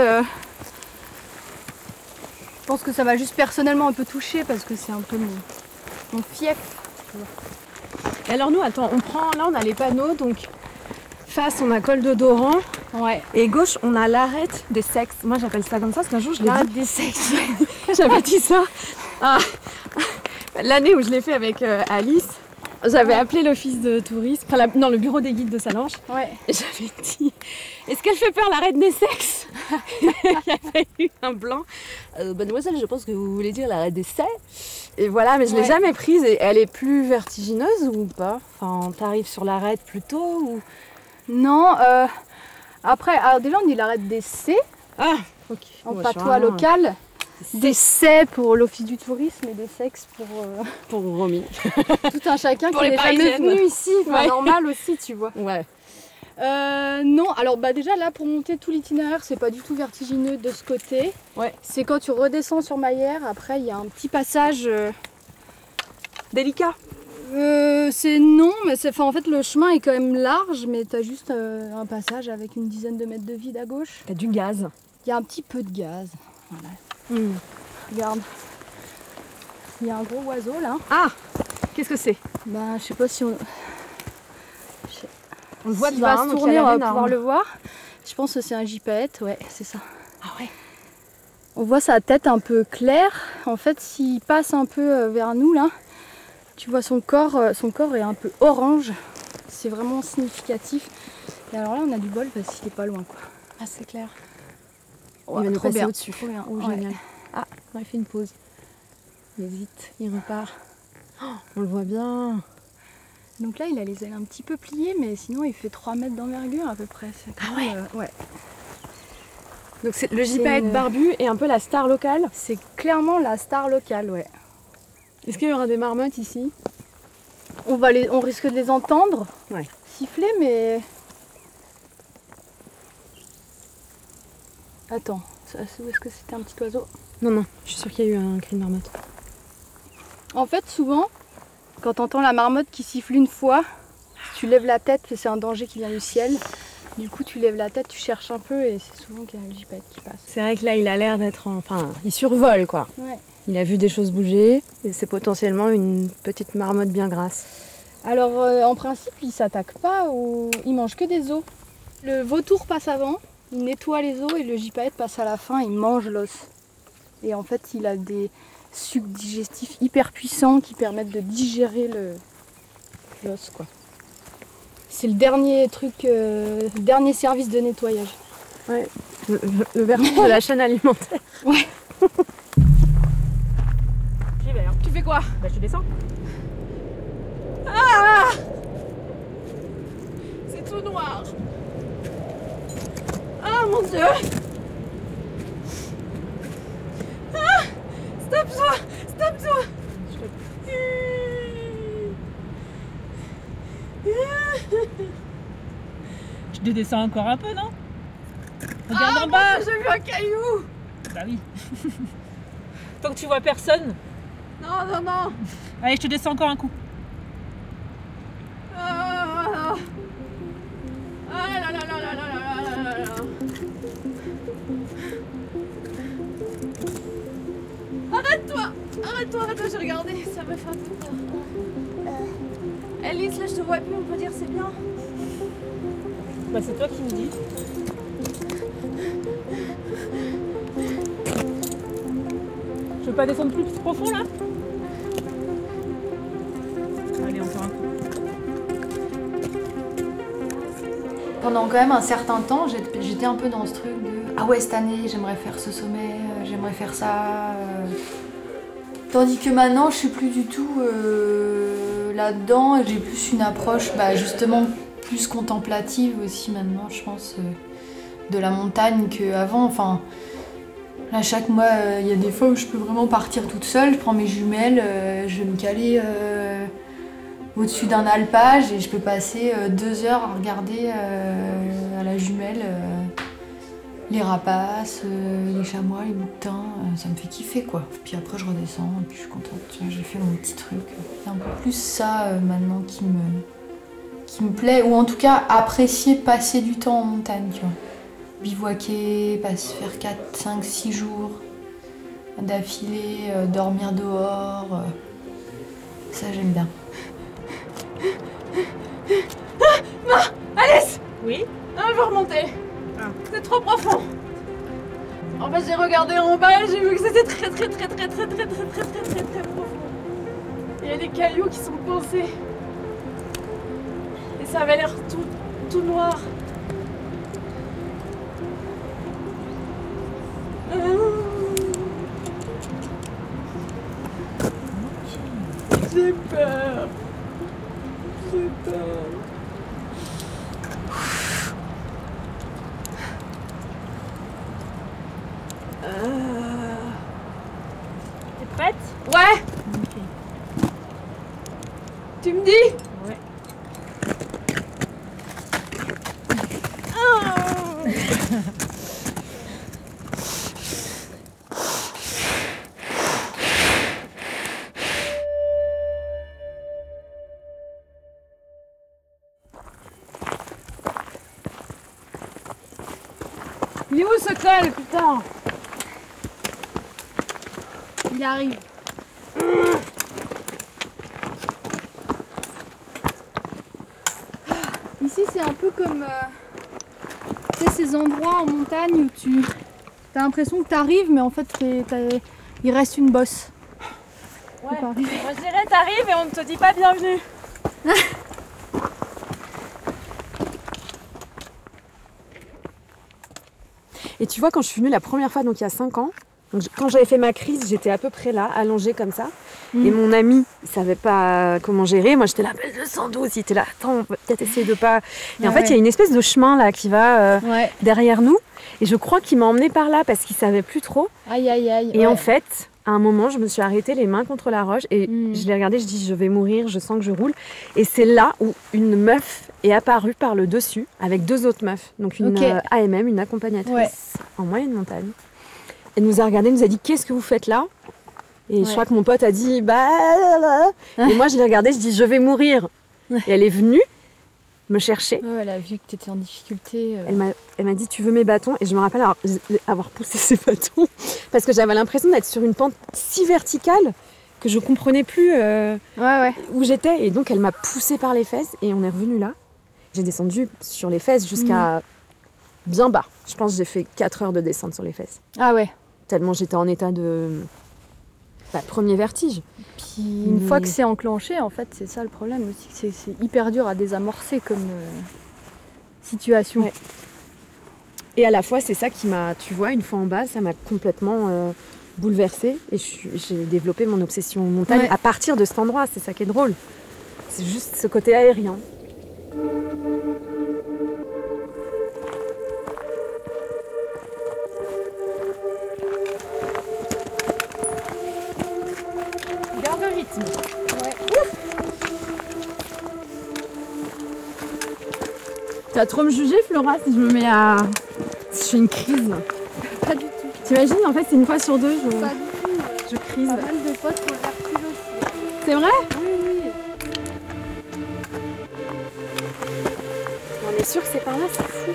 Je pense que ça m'a juste personnellement un peu touchée parce que c'est un peu mon fief. Et alors nous, attends, on a les panneaux, donc face on a col de Doran. Ouais. Et gauche, on a l'arête des sexes. Moi, j'appelle ça comme ça, parce qu'un jour, je l'ai dit. L'arête des sexes. J'avais dit ça. L'année où je l'ai fait avec Alice, j'avais appelé l'office de tourisme, le bureau des guides de Salanches. Ouais. Et j'avais dit, est-ce qu'elle fait peur l'arête des sexes? Il y avait eu un blanc. Mademoiselle, je pense que vous voulez dire l'arête des sexes. Et voilà, mais je ne l'ai jamais prise. Et elle est plus vertigineuse ou pas? Enfin, t'arrives sur l'arête plus tôt ou... Non, après, alors déjà on dit l'arête des C. Ah, ok. En patois local. Des C pour l'office du tourisme et des sexes pour Romy. Tout un chacun pour qui les n'est jamais Parisiennes. venu ici. Enfin, normal aussi, tu vois. Ouais. Non, alors déjà là pour monter tout l'itinéraire, c'est pas du tout vertigineux de ce côté. Ouais. C'est quand tu redescends sur Maillère, après il y a un petit passage délicat. C'est non, mais en fait le chemin est quand même large, mais t'as juste un passage avec une dizaine de mètres de vide à gauche. T'as du gaz. Il y a un petit peu de gaz. Voilà. Regarde. Il y a un gros oiseau là. Ah, qu'est-ce que c'est? Ben, je sais pas si on... On le voit S'il de va loin, se donc tourner, il a on va l'air pouvoir énorme. le voir. Je pense que c'est un gypaète, ouais, c'est ça. Ah ouais. On voit sa tête un peu claire. En fait, s'il passe un peu vers nous là, tu vois son corps est un peu orange. C'est vraiment significatif. Et alors là, on a du bol parce qu'il est pas loin, quoi. Ah, c'est clair. Ouais, il va nous trop passer bien. au-dessus. Trop bien. Oh, Ouais. génial. Ah, on a fait une pause. Il hésite, il repart. Oh, on le voit bien. Donc là, il a les ailes un petit peu pliées, mais sinon, il fait 3 mètres d'envergure à peu près. Ah ouais. Ouais. Donc le gypaète une- barbu est un peu la star locale. C'est clairement la star locale, ouais. Est-ce qu'il y aura des marmottes ici? On risque de les entendre siffler, mais... Attends, est-ce que c'était un petit oiseau? Non, non, je suis sûre qu'il y a eu un cri de marmotte. En fait, souvent, quand t'entends la marmotte qui siffle une fois, tu lèves la tête, c'est un danger qui vient du ciel. Du coup, tu lèves la tête, tu cherches un peu et c'est souvent qu'il y a le gypaète qui passe. C'est vrai que là, il a l'air d'être Enfin, il survole, quoi. Ouais. Il a vu des choses bouger et c'est potentiellement une petite marmotte bien grasse. Alors, en principe, il s'attaque pas, il mange que des os. Le vautour passe avant, il nettoie les os et le gypaète passe à la fin, il mange l'os. Et en fait, il a des sucs digestifs hyper puissants qui permettent de digérer l'os, quoi. C'est le dernier truc, dernier service de nettoyage. Ouais, le vertige de la chaîne alimentaire. Ouais. J'y vais, hein. Tu fais quoi? Bah, je descends. Ah! C'est tout noir. Ah mon Dieu! Ah! Stop-toi! Stop-toi! Je descends encore un peu, non? Regarde en bas! J'ai vu un caillou! Bah oui. Tant que tu vois personne. Non, non, non! Allez, je te descends encore un coup. Ah, ah là là là là là là là là. Arrête-toi! Arrête-toi, arrête-toi, j'ai regardé, ça me fait un peu peur. Alice, là je te vois plus, on peut dire c'est bien. Bah, c'est toi qui me dis. Je veux pas descendre plus profond là? Allez, encore un coup. Pendant quand même un certain temps, j'étais un peu dans ce truc de ah ouais, cette année j'aimerais faire ce sommet, j'aimerais faire ça. Tandis que maintenant je suis plus du tout là-dedans et j'ai plus une approche justement plus contemplative aussi maintenant, je pense, de la montagne qu'avant. Enfin, là, chaque mois, il y a des fois où je peux vraiment partir toute seule, je prends mes jumelles, je vais me caler au-dessus d'un alpage et je peux passer 2 heures à regarder à la jumelle les rapaces, les chamois, les moutins, ça me fait kiffer quoi. Puis après je redescends et puis je suis contente, j'ai fait mon petit truc. C'est un peu plus ça maintenant qui me plaît, ou en tout cas apprécier passer du temps en montagne, tu vois. Bivouaquer, faire 4, 5, 6 jours d'affilée, dormir dehors, ça j'aime bien. Alice! Oui? Non, je veux remonter. Ah. C'est trop profond. En fait, j'ai regardé en bas et j'ai vu que c'était très profond. Il y a des cailloux qui sont posés. Et ça avait l'air tout noir. J'ai peur. J'ai peur. T'es prête? Ouais. Ok. Tu me dis? Ouais. Il est où ce col, putain? Il arrive. Ici, c'est un peu comme tu sais, ces endroits en montagne où tu as l'impression que tu arrives, mais en fait, il reste une bosse. Ouais, moi je dirais t'arrives et on ne te dit pas bienvenue. Et tu vois, quand je suis venue la première fois, donc il y a 5 ans, donc quand j'avais fait ma crise, j'étais à peu près là, allongée comme ça. Et mon ami, il savait pas comment gérer. Moi, j'étais là, 212, il était là, attends, on peut peut-être essayer de pas... Et en fait, il y a une espèce de chemin là qui va derrière nous. Et je crois qu'il m'a emmenée par là parce qu'il savait plus trop. Aïe, aïe, aïe. Et en fait, à un moment, je me suis arrêtée les mains contre la roche et je l'ai regardé, je dis, je vais mourir, je sens que je roule. Et c'est là où une meuf est apparue par le dessus avec 2 autres meufs. Donc une AMM, une accompagnatrice en moyenne montagne. Elle nous a regardé, nous a dit, qu'est-ce que vous faites là? Et je crois que mon pote a dit, bah... Et moi, je l'ai regardé, je dis, je vais mourir. Et elle est venue me chercher. Elle a vu que tu étais en difficulté. Elle m'a dit, tu veux mes bâtons? Et je me rappelle avoir poussé ces bâtons parce que j'avais l'impression d'être sur une pente si verticale que je comprenais plus où j'étais. Et donc, elle m'a poussé par les fesses et on est revenu là. J'ai descendu sur les fesses jusqu'à bien bas. Je pense que j'ai fait 4 heures de descente sur les fesses. Ah ouais. Tellement j'étais en état de premier vertige. Puis une fois que c'est enclenché, en fait, c'est ça le problème aussi. C'est hyper dur à désamorcer comme situation. Ouais. Et à la fois, c'est ça qui m'a, tu vois, une fois en bas, ça m'a complètement bouleversée. Et j'ai développé mon obsession montagne à partir de cet endroit. C'est ça qui est drôle. C'est juste ce côté aérien. Garde le rythme. Tu vas trop me juger, Flora, si je me mets à... Si je fais une crise. Pas du tout. T'imagines, en fait, c'est une fois sur 2, Pas du tout. je crise. Pas mal de potes pour vertige aussi. C'est vrai? Oui. On est sûr que c'est par là, c'est fou.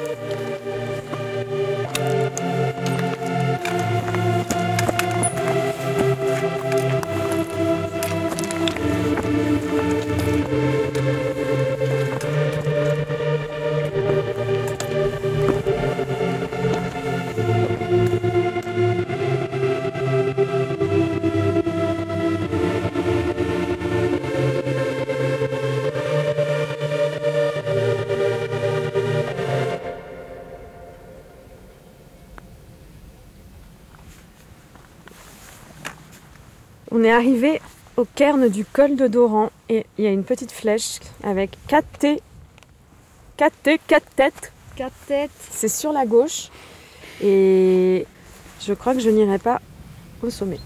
On est arrivé au cairn du col de Doran et il y a une petite flèche avec 4 têtes. 4 têtes. C'est sur la gauche et je crois que je n'irai pas au sommet.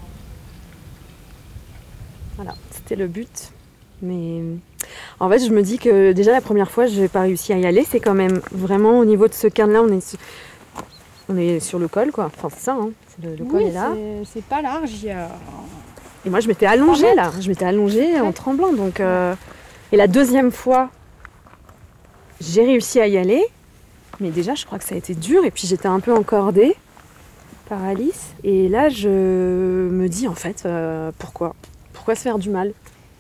Voilà, c'était le but. Mais en fait, je me dis que déjà la première fois, je n'ai pas réussi à y aller. C'est quand même vraiment au niveau de ce cairn-là, on est sur le col, quoi. Enfin, c'est ça, hein. Le col est là. C'est pas large. Et moi, je m'étais allongée là. Je m'étais allongée en tremblant. Donc, Et la deuxième fois, j'ai réussi à y aller. Mais déjà, je crois que ça a été dur. Et puis, j'étais un peu encordée par Alice. Et là, je me dis, en fait, pourquoi se faire du mal?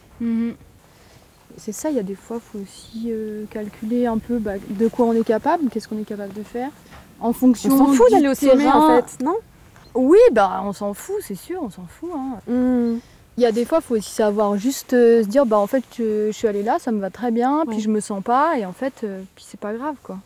C'est ça, il y a des fois, il faut aussi calculer un peu de quoi on est capable, qu'est-ce qu'on est capable de faire. En fonction on s'en fout d'aller au sommet, en fait, non? Oui, on s'en fout, c'est sûr, on s'en fout. Hein. Il y a des fois, il faut aussi savoir juste se dire, en fait, je suis allée là, ça me va très bien, puis je me sens pas, et en fait, puis c'est pas grave, quoi.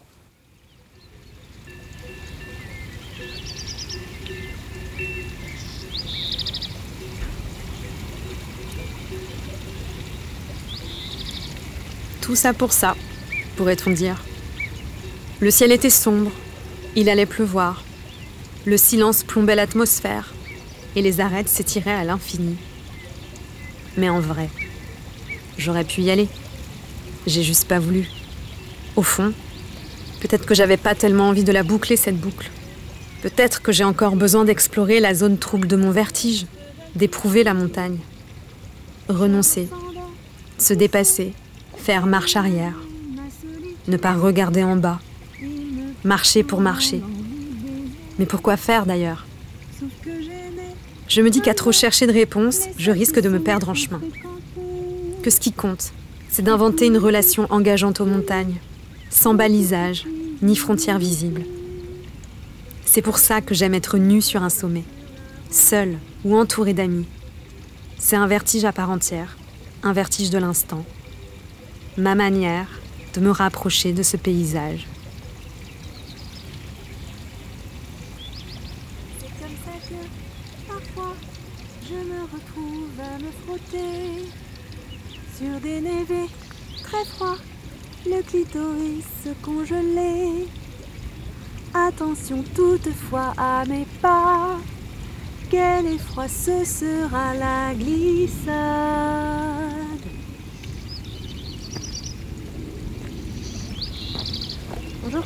Tout ça pour ça, pourrait-on dire. Le ciel était sombre, il allait pleuvoir. Le silence plombait l'atmosphère et les arêtes s'étiraient à l'infini. Mais en vrai, j'aurais pu y aller. J'ai juste pas voulu. Au fond, peut-être que j'avais pas tellement envie de la boucler, cette boucle. Peut-être que j'ai encore besoin d'explorer la zone trouble de mon vertige, d'éprouver la montagne. Renoncer, se dépasser, faire marche arrière, ne pas regarder en bas, marcher pour marcher, Mais pourquoi faire d'ailleurs ? Je me dis qu'à trop chercher de réponses, je risque de me perdre en chemin. Que ce qui compte, c'est d'inventer une relation engageante aux montagnes, sans balisage, ni frontières visibles. C'est pour ça que j'aime être nue sur un sommet, seule ou entourée d'amis. C'est un vertige à part entière, un vertige de l'instant. Ma manière de me rapprocher de ce paysage. C'est comme ça que, parfois, je me retrouve à me frotter sur des névés très froids, le clitoris congelé. Attention toutefois à mes pas, quel effroi ce sera la glissade. Bonjour.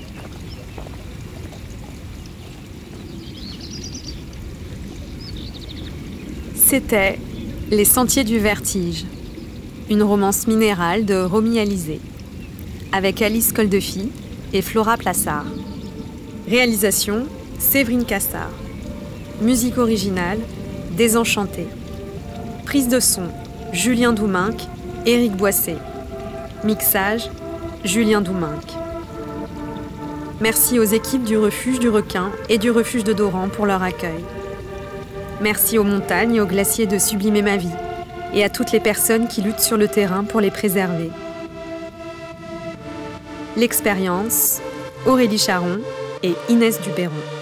C'était Les Sentiers du Vertige, une romance minérale de Romy Alizé, avec Alice Coldefy et Flora Plassard. Réalisation, Séverine Cassard. Musique originale, Désenchanté. Prise de son, Julien Douminc, Éric Boissé. Mixage, Julien Douminc. Merci aux équipes du Refuge du Requin et du Refuge de Doran pour leur accueil. Merci aux montagnes et aux glaciers de sublimer ma vie et à toutes les personnes qui luttent sur le terrain pour les préserver. L'expérience, Aurélie Charon et Inès Dubéron.